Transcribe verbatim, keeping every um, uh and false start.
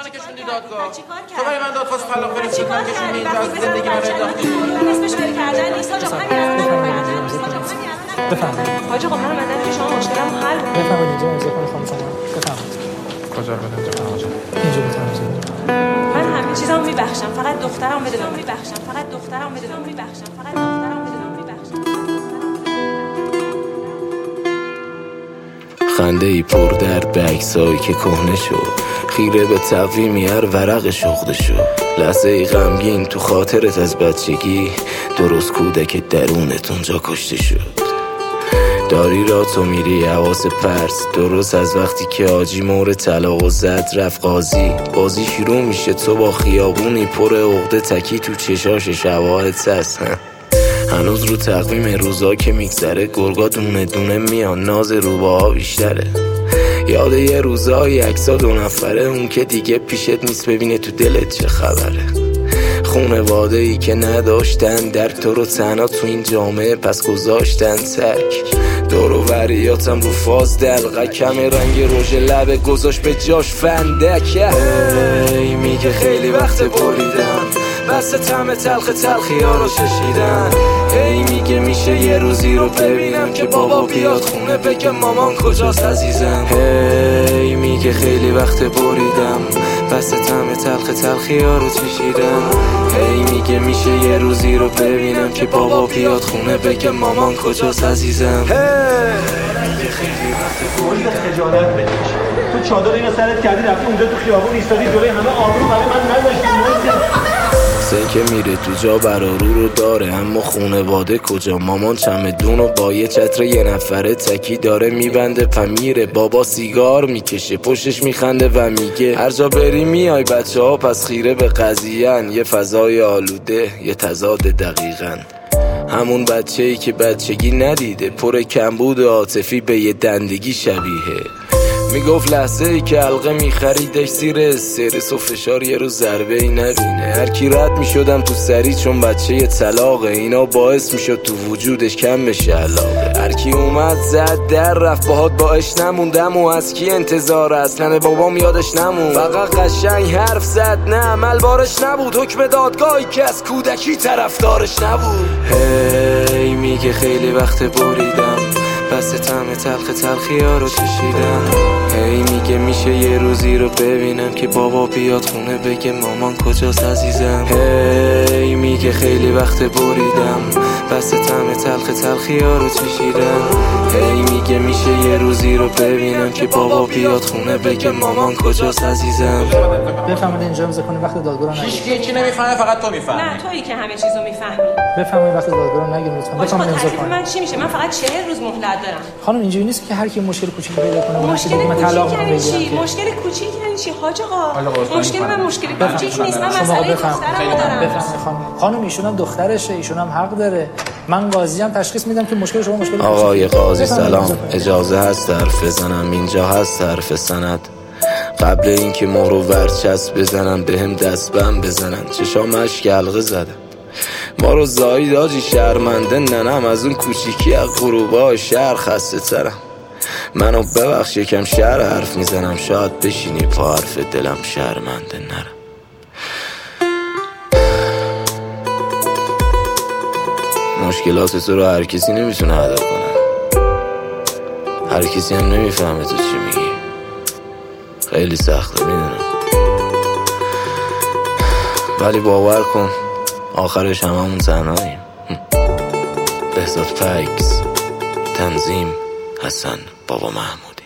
کشوندی دادگاه. تو برای من دادخواست طلاق فرستادی من کشوندی اینجا از زندگی من انداختی. اسمش ول کردن نیست حاج آقا، همین الان نمی‌کنن نیست حاج آقا، همین الان بفرمایید. حاج آقا من اومدم که شما مشکلمو حل کنید. بفرمایید اینجا امضا کنید خانم شما. بفرمایید. کجا بدم جناب حاج؟ اینجا بفرمایید. من همه چیزامو میبخشم، فقط دخترم بدونم میبخشم، فقط دخترم بدونم میبخشم، فقط دخترم بدونم میبخشم. خنده ای پر در بکسایی که کهنه شد، خیره به تقویمی هر ورق شغده شد، لحظه ای غمگین تو خاطرت از بچگی، درست کودک درونت اونجا کشته شد. داری را تو میری حواس پرس، درست از وقتی که آجی مور طلاق و زد رفت قاضی، بازی شروع میشه تو با خیابونی پر عقده تکی تو چشاش شواهد سست. هنوز رو تقویم روزا که میگذره گرگا دونه دونه میان، ناز روباها بیشتره. یاد یه روزای اکسا دو نفره، اون که دیگه پیشت نیست ببینه تو دلت چه خبره. خونواده ای که نداشتن در تو رو تنها تو این جامعه پس گذاشتن تک. دور و بریاتم رو فاز دلقه کم رنگ رژ لبه گذاشت به جاش فندک. ای میگه خیلی وقت بریدم بس طعم تلخ تلخی ها رو ششیدن. ای میگه میشه یه روزی رو ببینم که بابا بیاد خونه بگه مامان کجاست عزیزم. ای میگه خیلی وقت بریدم بس طعم تلخ تلخی ها رو چشیدم. ای میگه میشه یه روزی رو ببینم که بابا بیاد خونه بگه مامان کجاست عزیزم. میگه خیلی وقت بریدم خجالت بکش. تو چادر اینو سرت کردی رفتی اونجا تو خیابون ایستادی جلوی همه آبرو برای من نذاشتی. حسین که میره تو جا برارو رو داره، اما خونواده کجا؟ مامان چمدون و با یه چتر یه نفره تکی داره میبنده پمیره. بابا سیگار میکشه پشتش میخنده و میگه هر جا بری میای بچه ها پس خیره به قضیه‌ن. یه فضای آلوده یه تضاد دقیقاً همون بچه ای که بچگی ندیده، پر کمبود عاطفی به یه دندگی شبیه. میگفت لحظه ای که حلقه میخریدش زیر استرس و فشار یه روز ضربه ای نبینه. هر کی رد میشدم تو سری چون بچه یه طلاقه، اینا باعث میشد تو وجودش کم بشه علاقه. هر کی اومد زد در رفت باهات باش نموندم و از کی انتظار اصلا بابام یادش نمون. فقط قشنگ حرف زد نه عمل بارش نبود، حکم دادگاهی که از کودکی طرفدارش نبود. هی میگه خیلی وقت بریدم بس طعم تلخ تلخی ها رو چشیدم. هی میگه میشه یه روزی رو ببینم که بابا بیاد خونه بگه مامان کجاست عزیزم. هی میگه خیلی وقت بریدم بس طعم تلخ تلخی ها رو چشیدم. هی میگه میشه یه روزی رو ببینم که بابا بیاد خونه بگه مامان کجاست عزیزم. بفرمایید اینجا امضا کنید وقت دادگاه رو نگیرید. هیچ کی چی نمیفهمه فقط تو میفهمی. نه تویی که همه چیزو میفهمی. بفرمایید وقت دادگاه رو نگیرید لطفا. حاج آقا بفرمایید امضا تعریف کنید. من چی میشه؟ من فقط چهل روز مهلت دارم. خانم اینجوری نیست که هر کی مشکل کوچیکی پیدا کنه مشکل من طلاق کوچیک یعنی بگیرم چی؟ که مشکل کوچیک یعنی چی حاج حاج آقا؟ آقا، مشکل من مشکل کوچیک نیست، من شما مسئله بفرمایید. دخترمو دارم. بفرمایید خانم. خانم ایشون هم دخترشه، ایشون هم حق داره. من قاضی ام تشخیص میدم که مشکل شما مشکل آقای کوچیکه. قاضی بفرمایید امضا سلام، کنید. اجازه هست حرف بزنم؟ اینجا هست حرف سند؟ قبل اینکه مهر و ورچسب بزنن بهم دستبند بزنن چشام اشک حلقه زدم. ما رو زایید آجی شرمنده ننم از اون کوچیکی از غروبا شهر خسته ترم. منو ببخش یکم شهر حرف میزنم، شاید بشینی پا حرف دلم شرمنده نرم. مشکلات تو رو هر کسی نمیتونه ادا کنه، هر کسی هم نمیفهمه تو چی میگی. خیلی سخته میدونم، ولی باور کن آخرش هممون تنهاییم. بهزاد پکس، تنظیم حسن بابا محمود.